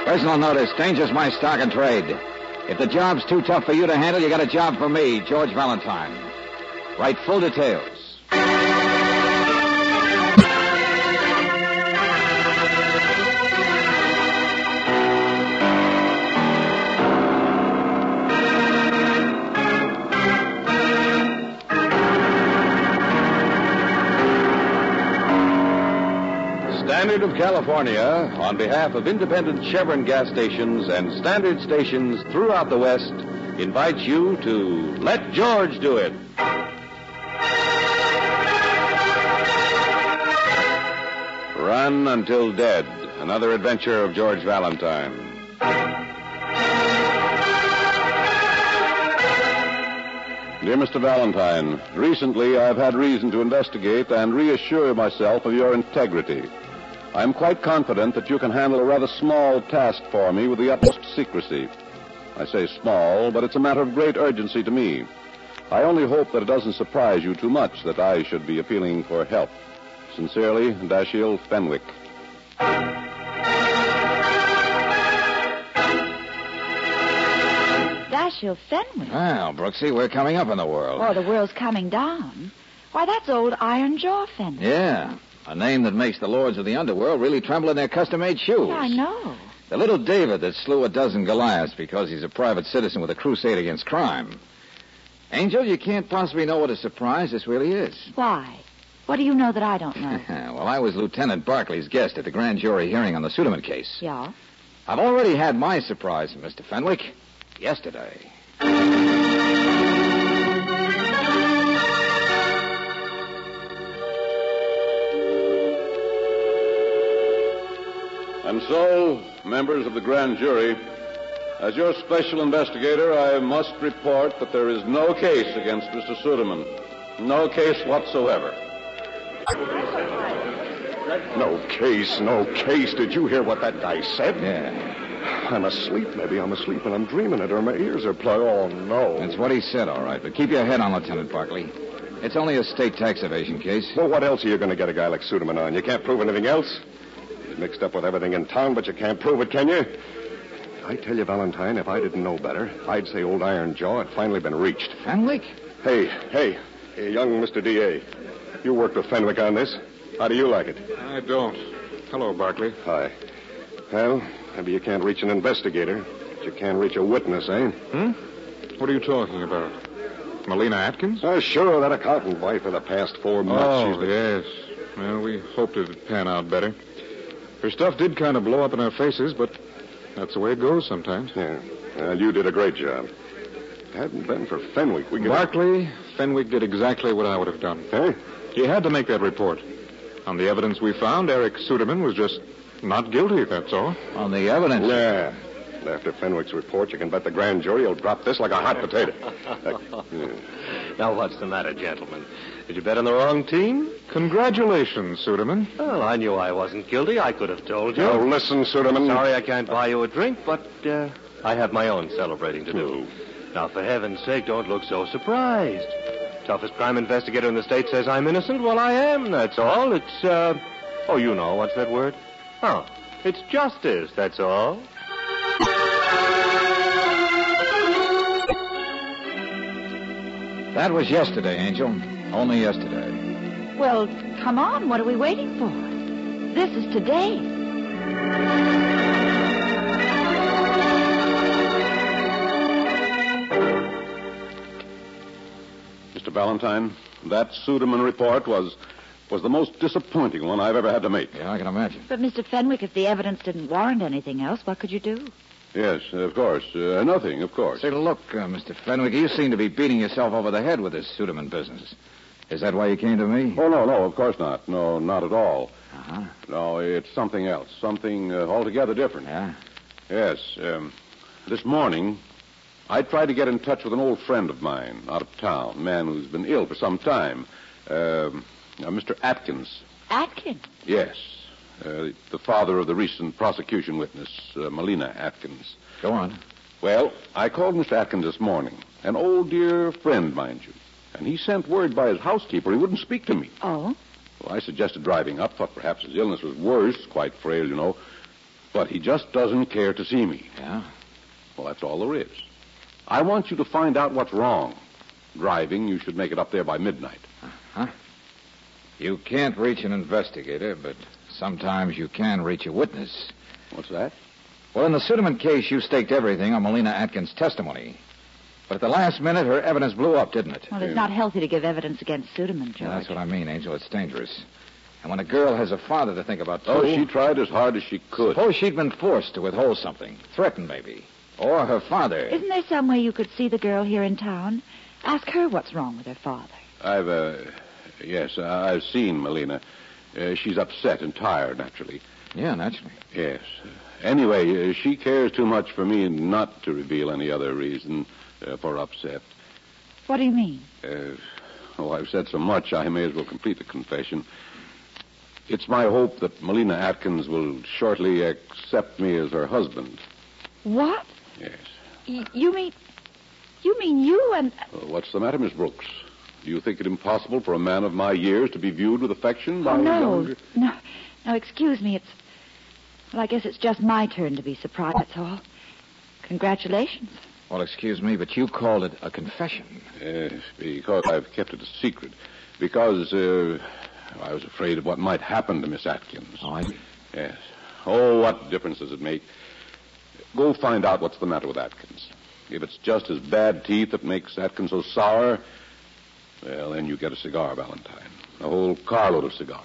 Personal notice. Danger's my stock and trade. If the job's too tough for you to handle, you got a job for me, George Valentine. Write full details. Standard of California, on behalf of independent Chevron gas stations and Standard stations throughout the West, invites you to Let George Do It. Run Until Dead, another adventure of George Valentine. Dear Mr. Valentine, recently I've had reason to investigate and reassure myself of your integrity. I'm quite confident that you can handle a rather small task for me with the utmost secrecy. I say small, but it's a matter of great urgency to me. I only hope that it doesn't surprise you too much that I should be appealing for help. Sincerely, Dashiell Fenwick. Dashiell Fenwick? Well, Brooksy, we're coming up in the world. Oh, the world's coming down. Why, that's old Iron Jaw Fenwick. Yeah, a name that makes the lords of the underworld really tremble in their custom-made shoes. Yeah, I know. The little David that slew a dozen Goliaths because he's a private citizen with a crusade against crime. Angel, you can't possibly know what a surprise this really is. Why? What do you know that I don't know? Well, I was Lieutenant Barclay's guest at the grand jury hearing on the Suderman case. Yeah? I've already had my surprise, Mr. Fenwick, yesterday. And so, members of the grand jury, as your special investigator, I must report that there is no case against Mr. Suderman. No case whatsoever. No case. Did you hear what that guy said? Yeah. I'm asleep, maybe. I'm asleep and I'm dreaming it, or my ears are plugged. Oh, no. That's what he said, all right. But keep your head on, Lieutenant Barclay. It's only a state tax evasion case. Well, what else are you going to get a guy like Suderman on? You can't prove anything else. He's mixed up with everything in town, but you can't prove it, can you? I tell you, Valentine, if I didn't know better, I'd say old Iron Jaw had finally been reached. Fenwick? Hey, young Mr. D.A., you worked with Fenwick on this. How do you like it? I don't. Hello, Barclay. Hi. Well, maybe you can't reach an investigator, but you can reach a witness, eh? What are you talking about? Melina Atkins? Sure, that accountant wife of the past 4 months. Oh, yes. Well, we hoped it'd pan out better. Her stuff did kind of blow up in our faces, but that's the way it goes sometimes. Yeah. Well, you did a great job. If it hadn't been for Fenwick, we could... Barclay, Fenwick did exactly what I would have done. Huh? He had to make that report. On the evidence we found, Eric Suderman was just not guilty, that's all. On the evidence? Yeah. And after Fenwick's report, you can bet the grand jury will drop this like a hot potato. Now, what's the matter, gentlemen? Did you bet on the wrong team? Congratulations, Suderman. Well, I knew I wasn't guilty. I could have told you. Oh, listen, Suderman. Sorry I can't buy you a drink, but I have my own celebrating to do. Now, for heaven's sake, don't look so surprised. Toughest crime investigator in the state says I'm innocent. Well, I am, that's all. It's, you know, what's that word? Oh, it's justice, that's all. That was yesterday, Angel. Only yesterday. Well, come on. What are we waiting for? This is today. Mr. Valentine, that Suderman report was the most disappointing one I've ever had to make. Yeah, I can imagine. But, Mr. Fenwick, if the evidence didn't warrant anything else, what could you do? Yes, of course. Nothing, of course. Say, look, Mr. Fenwick, you seem to be beating yourself over the head with this Suderman business. Is that why you came to me? Oh, no, of course not. No, not at all. Uh-huh. No, it's something else. Something altogether different. Yeah? Yes. This morning, I tried to get in touch with an old friend of mine out of town, a man who's been ill for some time. Mr. Atkins. Atkins? Yes. The father of the recent prosecution witness, Melina Atkins. Go on. Well, I called Mr. Atkins this morning. An old dear friend, mind you. And he sent word by his housekeeper he wouldn't speak to me. Oh? Well, I suggested driving up. Thought perhaps his illness was worse. Quite frail, you know. But he just doesn't care to see me. Yeah? Well, that's all there is. I want you to find out what's wrong. Driving, you should make it up there by midnight. Huh? You can't reach an investigator, but sometimes you can reach a witness. What's that? Well, in the Suderman case, you staked everything on Melina Atkins' testimony. But at the last minute, her evidence blew up, didn't it? Well, it's not healthy to give evidence against Suderman, George. Yeah, that's what I mean, Angel. It's dangerous. And when a girl has a father to think about, too... Oh, she tried as hard as she could. Suppose she'd been forced to withhold something. Threatened, maybe. Or her father. Isn't there some way you could see the girl here in town? Ask her what's wrong with her father. I've seen Melina. She's upset and tired, naturally. Yeah, naturally. Yes. Anyway, she cares too much for me not to reveal any other reason for upset. What do you mean? I've said so much, I may as well complete the confession. It's my hope that Melina Atkins will shortly accept me as her husband. What? Yes. You mean you and... What's the matter, Miss Brooks? Do you think it impossible for a man of my years to be viewed with affection by a younger... No, excuse me. Well, I guess it's just my turn to be surprised, that's all. Congratulations. Well, excuse me, but you called it a confession. Yes, because I've kept it a secret. Because I was afraid of what might happen to Miss Atkins. Oh, I see. Yes. Oh, what difference does it make? Go find out what's the matter with Atkins. If it's just his bad teeth that makes Atkins so sour, well, then you get a cigar, Valentine. A whole carload of cigars.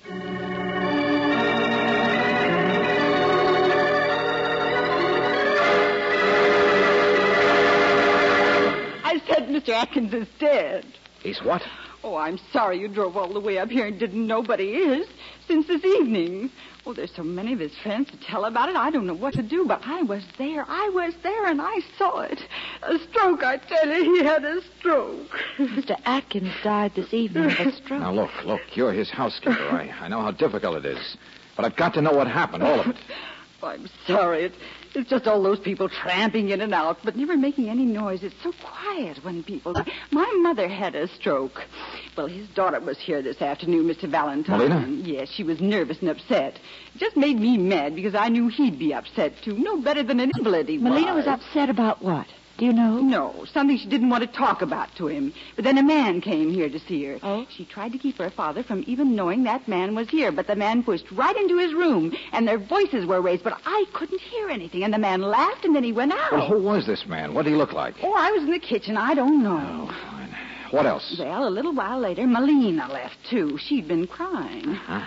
I said Mr. Atkins is dead. He's what? Oh, I'm sorry you drove all the way up here and didn't know but he is since this evening. Oh, there's so many of his friends to tell about it. I don't know what to do, but I was there, and I saw it. A stroke, I tell you, he had a stroke. Mr. Atkins died this evening of a stroke. Now, look, you're his housekeeper. I know how difficult it is. But I've got to know what happened, all of it. Oh, I'm sorry. It's just all those people tramping in and out, but never making any noise. It's so quiet when people die. My mother had a stroke. Well, his daughter was here this afternoon, Mr. Valentine. Melina? Yes, she was nervous and upset. It just made me mad because I knew he'd be upset, too. No better than an invalid he Melina was upset about what? Do you know? No, something she didn't want to talk about to him. But then a man came here to see her. Oh? She tried to keep her father from even knowing that man was here, but the man pushed right into his room, and their voices were raised, but I couldn't hear anything, and the man laughed, and then he went out. Well, who was this man? What did he look like? Oh, I was in the kitchen. I don't know. Oh, fine. What else? Well, a little while later, Melina left, too. She'd been crying. Huh?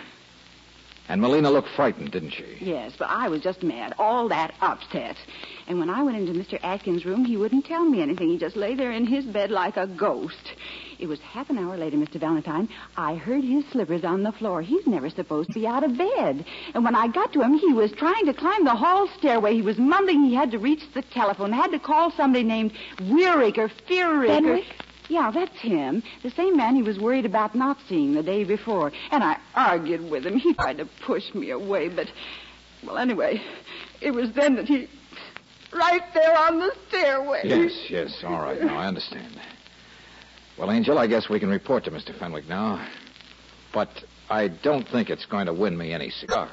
And Melina looked frightened, didn't she? Yes, but I was just mad. All that upset. And when I went into Mr. Atkins' room, he wouldn't tell me anything. He just lay there in his bed like a ghost. It was half an hour later, Mr. Valentine. I heard his slippers on the floor. He's never supposed to be out of bed. And when I got to him, he was trying to climb the hall stairway. He was mumbling he had to reach the telephone, had to call somebody named Weirick or Fearick. Fenwick? Yeah, that's him. The same man he was worried about not seeing the day before. And I argued with him. He tried to push me away, but... Well, anyway, it was then that he... Right there on the stairway. Yes, all right. Now, I understand. Well, Angel, I guess we can report to Mr. Fenwick now. But I don't think it's going to win me any cigars.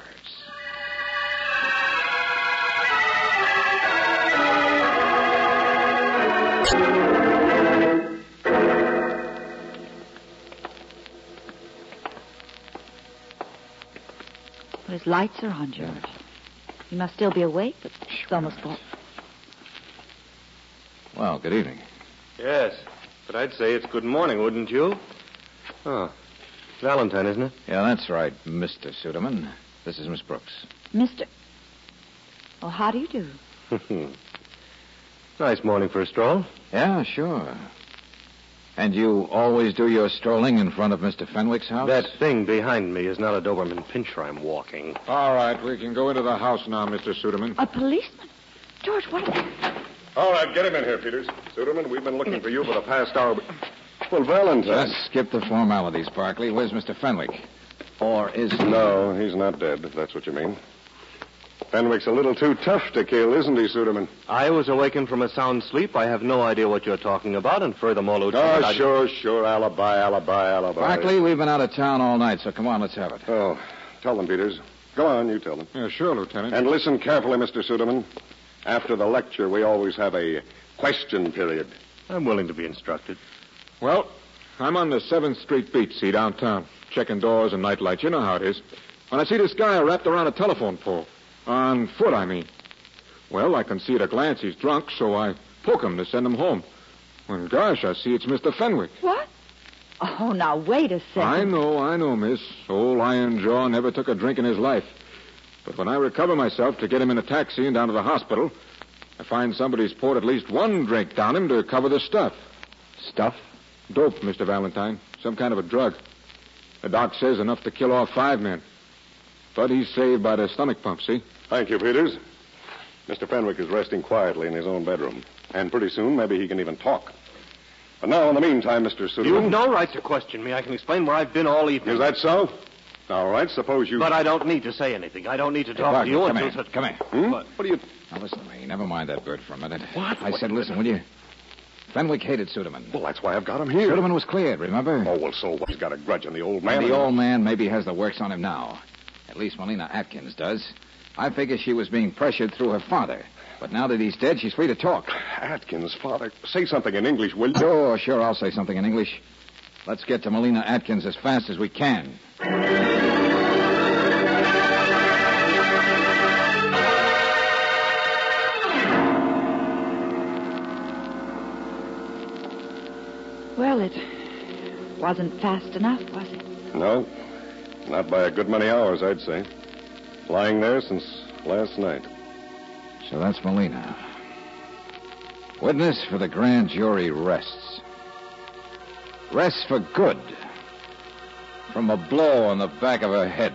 Well, his lights are on, George. He must still be awake, but it's almost full. Well, good evening. Yes, but I'd say it's good morning, wouldn't you? Oh, Valentine, isn't it? Yeah, that's right, Mr. Suderman. This is Miss Brooks. Mr. Well, how do you do? Nice morning for a stroll. Yeah, sure. And you always do your strolling in front of Mr. Fenwick's house? That thing behind me is not a Doberman Pinscher I'm walking. All right, we can go into the house now, Mr. Suderman. A policeman? George, what... All right, get him in here, Peters. Suderman, we've been looking for you for the past hour. Well, Valentine. Just skip the formalities, Barkley. Where's Mr. Fenwick? Or is he... No, he's not dead, if that's what you mean. Fenwick's a little too tough to kill, isn't he, Suderman? I was awakened from a sound sleep. I have no idea what you're talking about, and furthermore, Lieutenant... Oh, sure. Alibi. Barkley, we've been out of town all night, so come on, let's have it. Oh, tell them, Peters. Go on, you tell them. Yeah, sure, Lieutenant. And listen carefully, Mr. Suderman. After the lecture, we always have a question period. I'm willing to be instructed. Well, I'm on the 7th Street beach, see, downtown, checking doors and night lights. You know how it is. When I see this guy wrapped around a telephone pole. On foot, I mean. Well, I can see at a glance he's drunk, so I poke him to send him home. When, gosh, I see it's Mr. Fenwick. What? Oh, now, wait a second. I know, miss. Old Iron Jaw never took a drink in his life. But when I recover myself to get him in a taxi and down to the hospital, I find somebody's poured at least one drink down him to cover the stuff. Stuff? Dope, Mr. Valentine. Some kind of a drug. The doc says enough to kill off 5 men. But he's saved by the stomach pump, see? Thank you, Peters. Mr. Fenwick is resting quietly in his own bedroom. And pretty soon, maybe he can even talk. But now, in the meantime, Mr. Suderman... You've no right to question me. I can explain where I've been all evening. Is that so? All right, suppose you... But I don't need to say anything. I don't need to talk to you come until... here. Come here. What do you... Now, listen to me. Never mind that bird for a minute. What? I said, listen, will you? Fenwick hated Suderman. Well, that's why I've got him here. Suderman was cleared, remember? Oh, well, so what? He's got a grudge on the old man. And the old man maybe has the works on him now. At least Melina Atkins does. I figure she was being pressured through her father. But now that he's dead, she's free to talk. Atkins, father, say something in English, will you? Sure, I'll say something in English. Let's get to Melina Atkins as fast as we can. Well, it wasn't fast enough, was it? No, not by a good many hours, I'd say. Lying there since last night. So that's Melina. Witness for the grand jury rests. Rests for good. From a blow on the back of her head.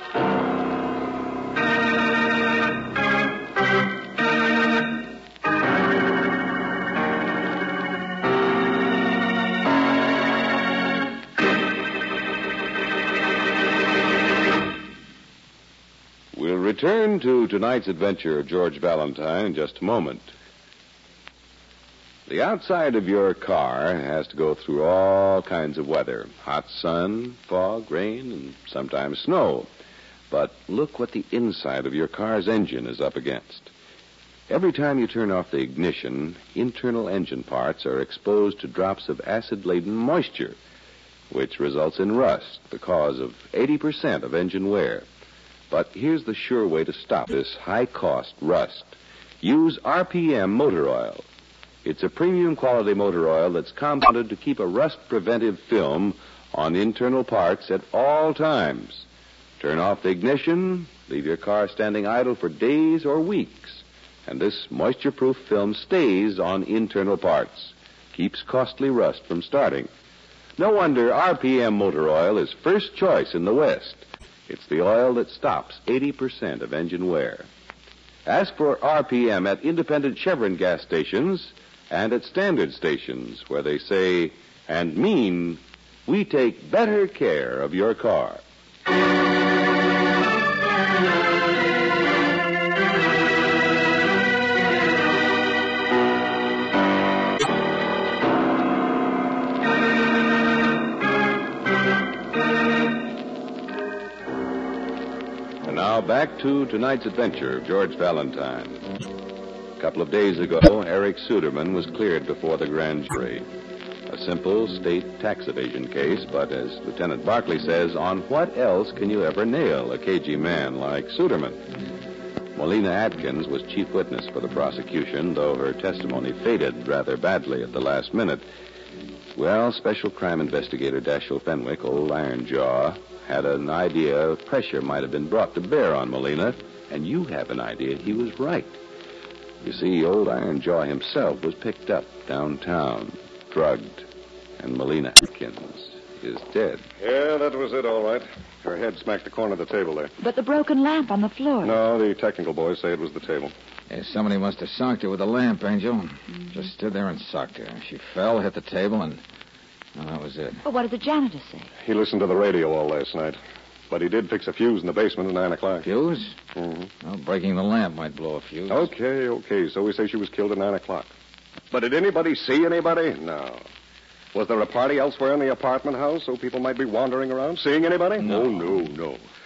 We'll return to tonight's adventure of George Valentine in just a moment. The outside of your car has to go through all kinds of weather. Hot sun, fog, rain, and sometimes snow. But look what the inside of your car's engine is up against. Every time you turn off the ignition, internal engine parts are exposed to drops of acid-laden moisture, which results in rust, the cause of 80% of engine wear. But here's the sure way to stop this high-cost rust. Use RPM motor oil. It's a premium quality motor oil that's compounded to keep a rust-preventive film on internal parts at all times. Turn off the ignition, leave your car standing idle for days or weeks, and this moisture-proof film stays on internal parts, keeps costly rust from starting. No wonder RPM motor oil is first choice in the West. It's the oil that stops 80% of engine wear. Ask for RPM at independent Chevron gas stations and at standard stations where they say and mean, we take better care of your car. And now back to tonight's adventure of George Valentine. A couple of days ago, Eric Suderman was cleared before the grand jury. A simple state tax evasion case, but as Lieutenant Barkley says, on what else can you ever nail a cagey man like Suderman? Melina Atkins was chief witness for the prosecution, though her testimony faded rather badly at the last minute. Well, Special Crime Investigator Dashiell Fenwick, old Iron Jaw, had an idea pressure might have been brought to bear on Melina, and you have an idea he was right. You see, old Iron Jaw himself was picked up downtown, drugged, and Melina Atkins is dead. Yeah, that was it, all right. Her head smacked the corner of the table there. But the broken lamp on the floor. No, the technical boys say it was the table. Yeah, somebody must have socked her with a lamp, Angel. Mm-hmm. Just stood there and socked her. She fell, hit the table, and well, that was it. Well, what did the janitor say? He listened to the radio all last night. But he did fix a fuse in the basement at 9 o'clock. Fuse? Mm-hmm. Well, breaking the lamp might blow a fuse. Okay. So we say she was killed at 9 o'clock. But did anybody see anybody? No. Was there a party elsewhere in the apartment house so people might be wandering around? Seeing anybody? No. Oh, no.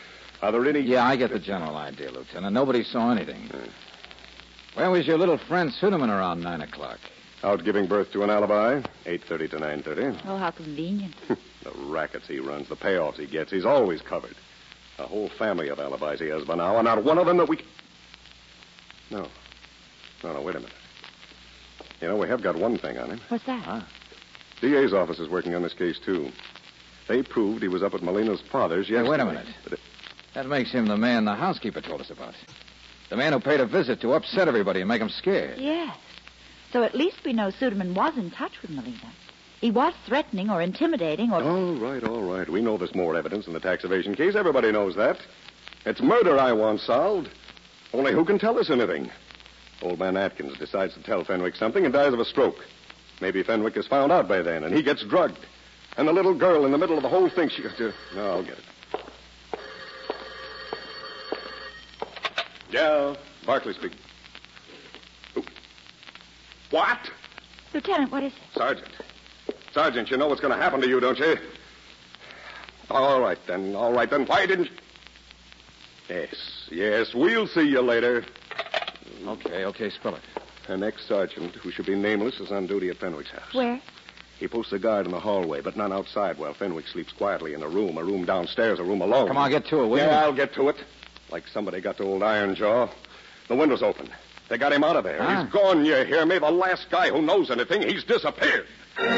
Are there any... Yeah, I get the general idea, Lieutenant. Nobody saw anything. Where was your little friend Suderman around 9 o'clock? Out giving birth to an alibi, 8:30 to 9:30. Oh, how convenient. The rackets he runs, the payoffs he gets, he's always covered. A whole family of alibis he has by now, and not one of them that we... No, wait a minute. You know, we have got one thing on him. What's that? Huh? DA's office is working on this case, too. They proved he was up at Molina's father's yesterday. Hey, wait a minute. That makes him the man the housekeeper told us about. The man who paid a visit to upset everybody and make them scared. Yes. So at least we know Suderman was in touch with Molina. He was threatening or intimidating or... All right. We know there's more evidence in the tax evasion case. Everybody knows that. It's murder I want solved. Only who can tell us anything? Old man Atkins decides to tell Fenwick something and dies of a stroke. Maybe Fenwick is found out by then, and he gets drugged. And the little girl in the middle of the whole thing, she... No, I'll get it. Yeah, Barkley speaking. What? Lieutenant, what is it? Sergeant, you know what's going to happen to you, don't you? All right, then. Why didn't you... Yes, we'll see you later. Okay, spell it. An ex-sergeant, who should be nameless, is on duty at Fenwick's house. Where? He posts a guard in the hallway, but none outside while Fenwick sleeps quietly in a room downstairs, a room alone. Come on, get to it, will you? Yeah, I'll get to it. Like somebody got to old Ironjaw. The window's open. They got him out of there. Huh? He's gone, you hear me? The last guy who knows anything, he's disappeared.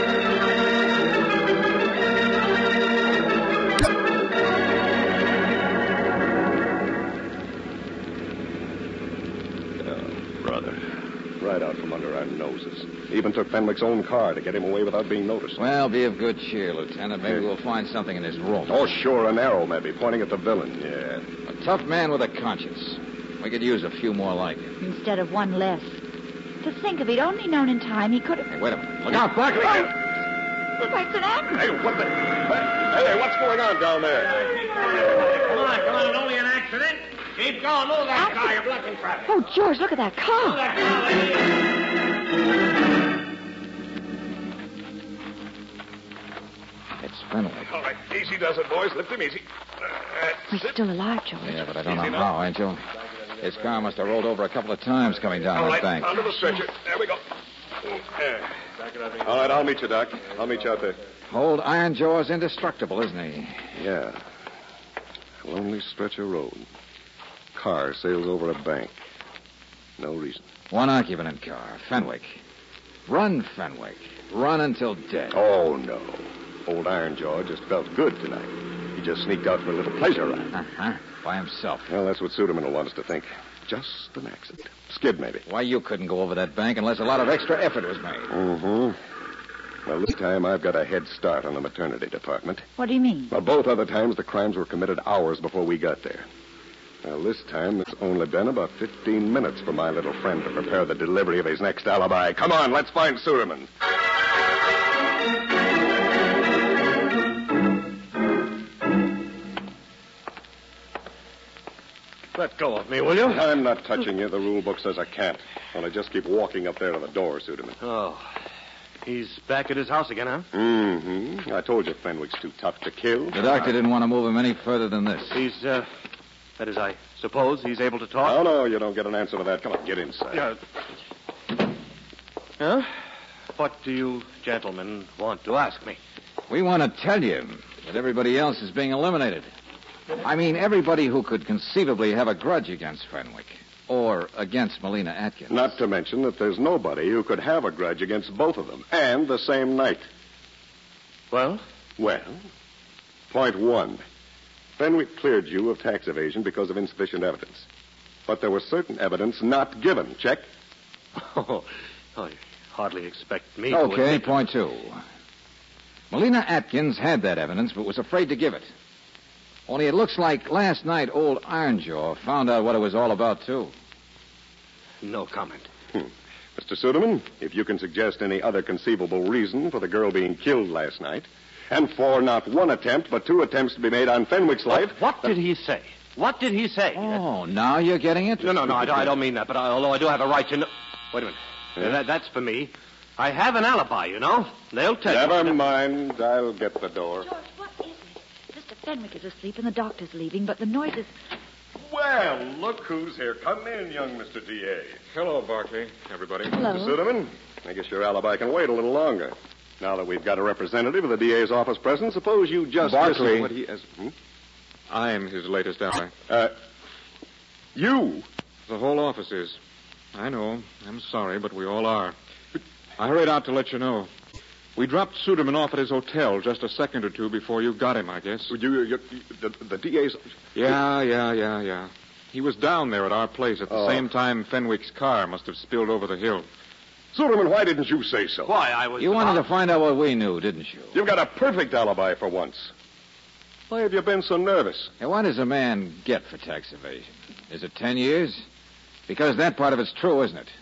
Right out from under our noses. Even took Fenwick's own car to get him away without being noticed. Well, be of good cheer, Lieutenant. Maybe we'll find something in his room. Oh, sure, an arrow maybe, pointing at the villain, yeah. A tough man with a conscience. We could use a few more like him. Instead of one less. To think, if he'd only known in time, he could have... Hey, wait a minute. Look out, Barkley! That's an accident. Hey, what the... Hey, what's going on down there? Come on, only an accident. Keep going, move that car, you're blocking traffic. Oh, George, look at that car. Move that car, lady. It's Fenwick. All right, easy does it, boys. Lift him easy. He's still alive, George. Yeah, but I don't know how, Angel. His car must have rolled over a couple of times coming down All that right, bank. onto the stretcher. There we go. All right, I'll meet you, Doc. I'll meet you out there. Old Ironjaw's indestructible, isn't he? Yeah. Lonely stretch of road. Car sails over a bank. No reason. One occupant in car, Fenwick. Run, Fenwick. Run until dead. Oh, no. Old Ironjaw just felt good tonight. He just sneaked out for a little pleasure ride. Uh-huh. By himself. Well, that's what Suderman will want us to think. Just an accident. Skid, maybe. Why, you couldn't go over that bank unless a lot of extra effort was made. Mm-hmm. Well, this time I've got a head start on the maternity department. What do you mean? Well, both other times the crimes were committed hours before we got there. Well, this time it's only been about 15 minutes for my little friend to prepare the delivery of his next alibi. Come on, let's find Suderman. Let go of me, will you? I'm not touching you. The rule book says I can't. Only just keep walking up there to the door, Suderman. Oh. He's back at his house again, huh? Mm-hmm. I told you Fenwick's too tough to kill. The doctor didn't want to move him any further than this. He's, that is, I suppose he's able to talk? Oh, no, you don't get an answer to that. Come on, get inside. Huh? What do you gentlemen want to ask me? We want to tell you that everybody else is being eliminated. I mean, everybody who could conceivably have a grudge against Fenwick or against Molina Atkins. Not to mention that there's nobody who could have a grudge against both of them, and the same night. Well? Well, point one. Fenwick cleared you of tax evasion because of insufficient evidence. But there was certain evidence not given. Check? Oh, you hardly expect me to Okay, admit... point two. Molina Atkins had that evidence, but was afraid to give it. Only it looks like last night old Ironjaw found out what it was all about, too. No comment. Mr. Suderman, if you can suggest any other conceivable reason for the girl being killed last night, and for not one attempt, but two attempts to be made on Fenwick's life... What did he say? What did he say? Oh, now you're getting it? No, I don't mean that, but although I do have a right to know... Wait a minute. Yeah? That's for me. I have an alibi, you know. They'll tell you. Never mind. I'll get the door. George, what is it? Mr. Fenwick is asleep and the doctor's leaving, but the noise is... Well, look who's here. Come in, young Mr. D.A. Hello, Barkley, everybody. Hello. Mr. Suderman, I guess your alibi can wait a little longer. Now that we've got a representative of the D.A.'s office present, suppose you just Barkley. listen to what he has... I'm his latest ally. You? The whole office is. I know. I'm sorry, but we all are. I hurried out to let you know. We dropped Suderman off at his hotel just a second or two before you got him, I guess. The D.A.'s... Yeah. He was down there at our place at the same time Fenwick's car must have spilled over the hill. Suderman, why didn't you say so? Why, I was... You wanted to find out what we knew, didn't you? You've got a perfect alibi for once. Why have you been so nervous? Hey, what does a man get for tax evasion? Is it 10 years? Because that part of it's true, isn't it?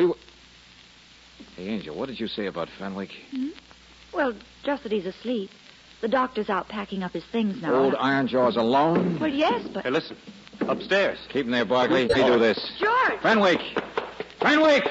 Hey, Angel, what did you say about Fenwick? Well, just that he's asleep. The doctor's out packing up his things now. Old Ironjaw's alone? Well, yes, but... Hey, listen. Upstairs. Keep him there, Barkley. Let me do this. George! Fenwick! Fenwick!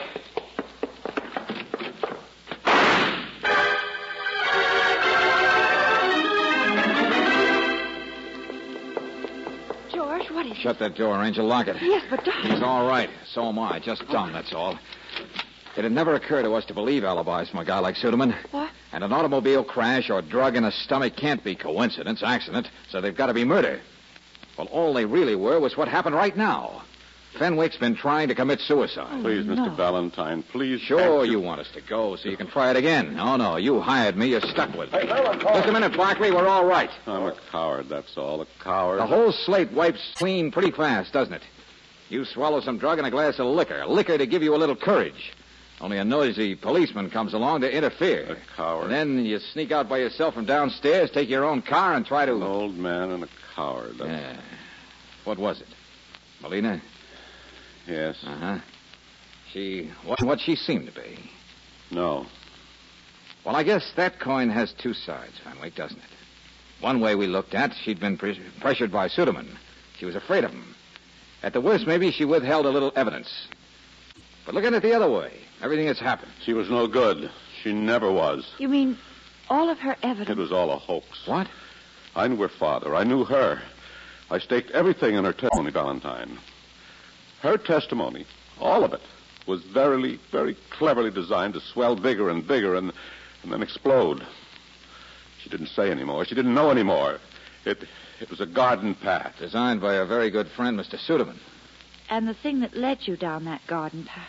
George, what is it? Shut that door, Angel. Lock it. Yes, but Doctor... He's all right. So am I. Just dumb, that's all. It'd never occur to us to believe alibis from a guy like Suderman. What? And an automobile crash or drug in the stomach can't be coincidence, accident, so they've got to be murder. Well, all they really were was what happened right now. Fenwick's been trying to commit suicide. Please, Mr. Valentine, please. Sure, you want us to go so you can try it again. No, you hired me. You're stuck with me. Just a minute, Barkley. We're all right. I'm a coward, that's all. A coward. The whole slate wipes clean pretty fast, doesn't it? You swallow some drug and a glass of liquor. Liquor to give you a little courage. Only a noisy policeman comes along to interfere. A coward. And then you sneak out by yourself from downstairs, take your own car, and try to... An old man and a coward. Yeah. What was it? Melina? Yes. Uh-huh. She wasn't what she seemed to be. No. Well, I guess that coin has two sides, Fenwick, doesn't it? One way we looked at, she'd been pressured by Suderman. She was afraid of him. At the worst, maybe she withheld a little evidence. But look at it the other way. Everything that's happened. She was no good. She never was. You mean all of her It evidence? was all a hoax. What? I knew her father. I knew her. I staked everything in her testimony, Valentine. Her testimony, all of it, was very cleverly designed to swell bigger and bigger and then explode. She didn't say anymore. She didn't know anymore. It was a garden path. Designed by a very good friend, Mr. Suderman. And the thing that led you down that garden path.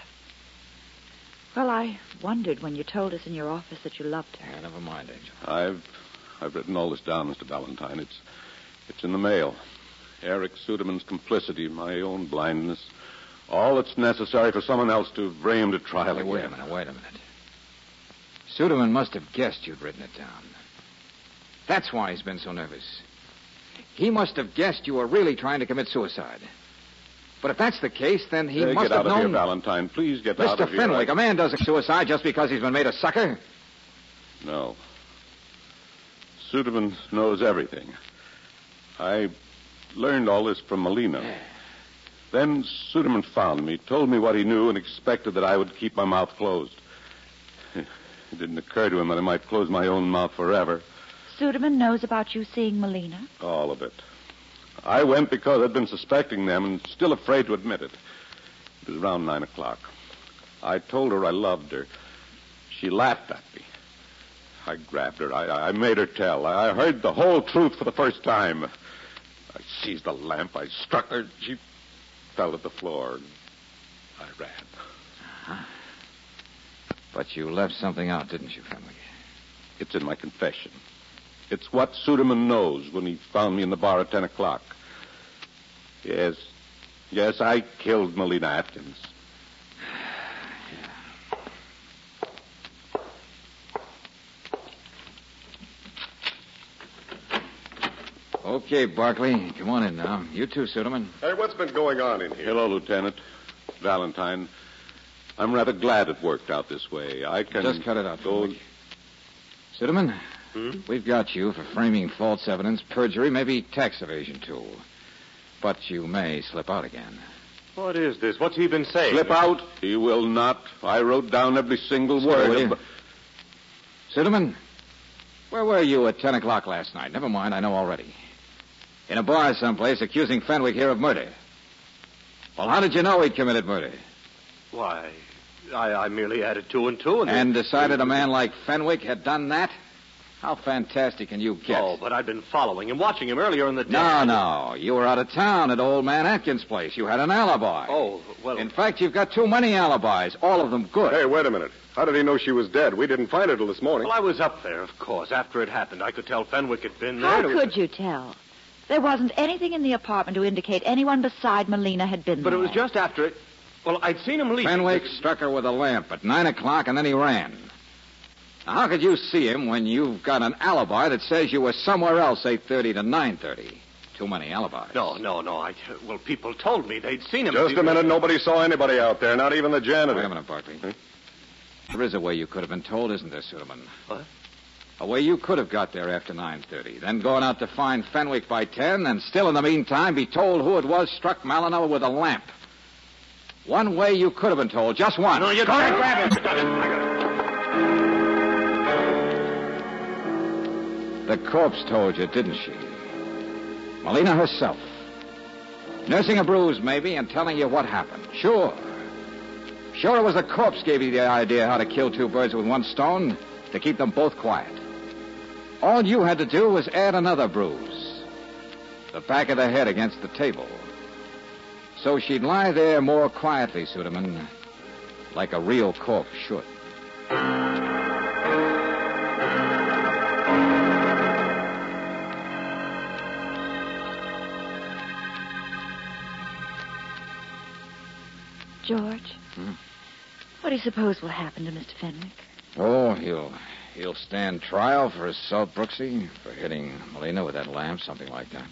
Well, I wondered when you told us in your office that you loved her. Yeah, never mind, Angel. I've written all this down, Mr. Valentine. It's in the mail. Eric Suderman's complicity, my own blindness. All that's necessary for someone else to bring him to trial again. Wait a minute. Suderman must have guessed you'd written it down. That's why he's been so nervous. He must have guessed you were really trying to commit suicide. But if that's the case, then he must Get out have known... of here, Valentine. Please get out of Mr. here. Fenwick, a man doesn't suicide just because he's been made a sucker. No. Suderman knows everything. I learned all this from Melina. Then Suderman found me, told me what he knew, and expected that I would keep my mouth closed. It didn't occur to him that I might close my own mouth forever. Suderman knows about you seeing Melina? All of it. I went because I'd been suspecting them and still afraid to admit it. It was around 9 o'clock. I told her I loved her. She laughed at me. I grabbed her. I made her tell. I heard the whole truth for the first time. I seized the lamp. I struck her. She fell to the floor. I ran. Uh-huh. But you left something out, didn't you, Fenwick? It's in my confession. It's what Suderman knows when he found me in the bar at 10 o'clock. Yes, I killed Melina Atkins. Okay, Barkley, come on in now. You too, Suderman. Hey, what's been going on in here? Hello, Lieutenant. Valentine. I'm rather glad it worked out this way. I can... Just cut it out, go... Fenwick. Suderman, we've got you for framing false evidence, perjury, maybe tax evasion, too. But you may slip out again. What is this? What's he been saying? Slip out? He will not. I wrote down every single Stay word. with you. Suderman, where were you at 10 o'clock last night? Never mind, I know already. in a bar someplace accusing Fenwick here of murder. Well, how did you know he'd committed murder? Why, I merely added two and two and decided a man like Fenwick had done that? How fantastic can you get? Oh, but I'd been following him, watching him earlier in the day. No. You were out of town at old man Atkins' place. You had an alibi. Oh, well... In fact, you've got too many alibis, all of them good. Hey, wait a minute. How did he know she was dead? We didn't find her till this morning. Well, I was up there, of course. After it happened, I could tell Fenwick had been there. How could you tell? There wasn't anything in the apartment to indicate anyone beside Molina had been there. But it was just after it... Well, I'd seen him leave. Fenwick struck her with a lamp at 9 o'clock, and then he ran. Now, how could you see him when you've got an alibi that says you were somewhere else 8:30 to 9:30? Too many alibis. No. Well, people told me they'd seen him. Just a minute. Nobody saw anybody out there, not even the janitor. Wait a minute, Barkley. There is a way you could have been told, isn't there, Suderman? What? A way you could have got there after 9:30, then gone out to find Fenwick by 10, and still in the meantime be told who it was struck Malinow with a lamp. One way you could have been told, just one. No, you Go ahead, grab it. The corpse told you, didn't she? Molina herself. Nursing a bruise, maybe, and telling you what happened. Sure it was the corpse gave you the idea how to kill two birds with one stone, to keep them both quiet. All you had to do was add another bruise. The back of the head against the table. So she'd lie there more quietly, Suderman, like a real corpse should. George, what do you suppose will happen to Mr. Fenwick? Oh, he'll stand trial for assault, Brooksy, for hitting Molina with that lamp, something like that.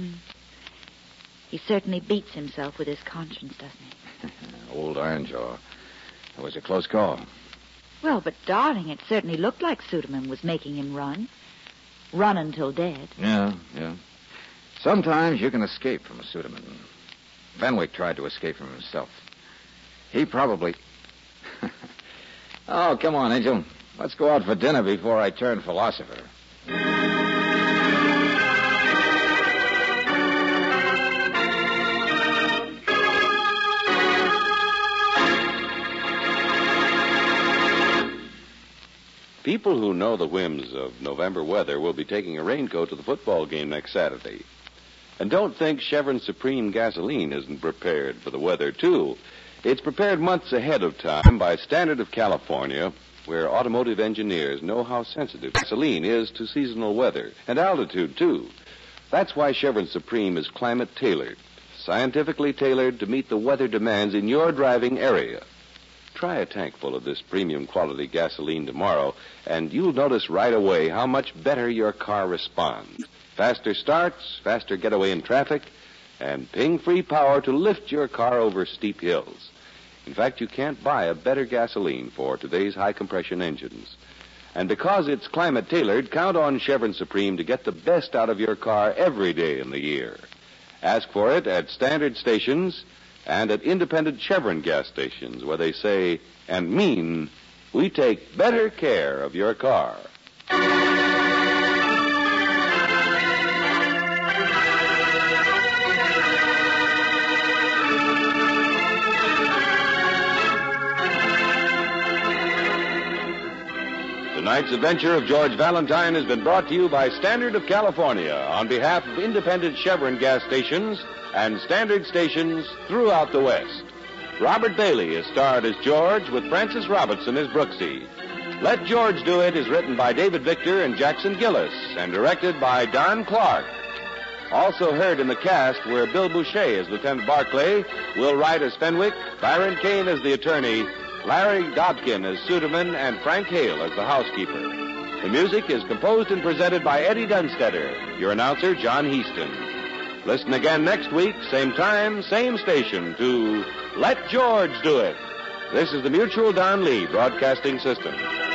He certainly beats himself with his conscience, doesn't he? Old Ironjaw. It was a close call. Well, but, darling, it certainly looked like Suderman was making him run. Run until dead. Yeah. Sometimes you can escape from a Suderman. Fenwick tried to escape from himself. He probably... Oh, come on, Angel. Let's go out for dinner before I turn philosopher. People who know the whims of November weather will be taking a raincoat to the football game next Saturday. And don't think Chevron Supreme gasoline isn't prepared for the weather, too. It's prepared months ahead of time by Standard of California, where automotive engineers know how sensitive gasoline is to seasonal weather and altitude, too. That's why Chevron Supreme is climate-tailored, scientifically tailored to meet the weather demands in your driving area. Try a tank full of this premium quality gasoline tomorrow, and you'll notice right away how much better your car responds. Faster starts, faster getaway in traffic, and ping-free power to lift your car over steep hills. In fact, you can't buy a better gasoline for today's high-compression engines. And because it's climate-tailored, count on Chevron Supreme to get the best out of your car every day in the year. Ask for it at standard stations and at independent Chevron gas stations where they say and mean, we take better care of your car. Tonight's adventure of George Valentine has been brought to you by Standard of California on behalf of independent Chevron gas stations and Standard stations throughout the West. Robert Bailey is starred as George with Francis Robertson as Brooksy. Let George Do It is written by David Victor and Jackson Gillis and directed by Don Clark. Also heard in the cast were Bill Boucher as Lieutenant Barclay, Will Wright as Fenwick, Byron Kane as the attorney, Larry Dobkin as Suderman, and Frank Hale as the housekeeper. The music is composed and presented by Eddie Dunstetter, your announcer, John Heaston. Listen again next week, same time, same station, to Let George Do It. This is the Mutual Don Lee Broadcasting System.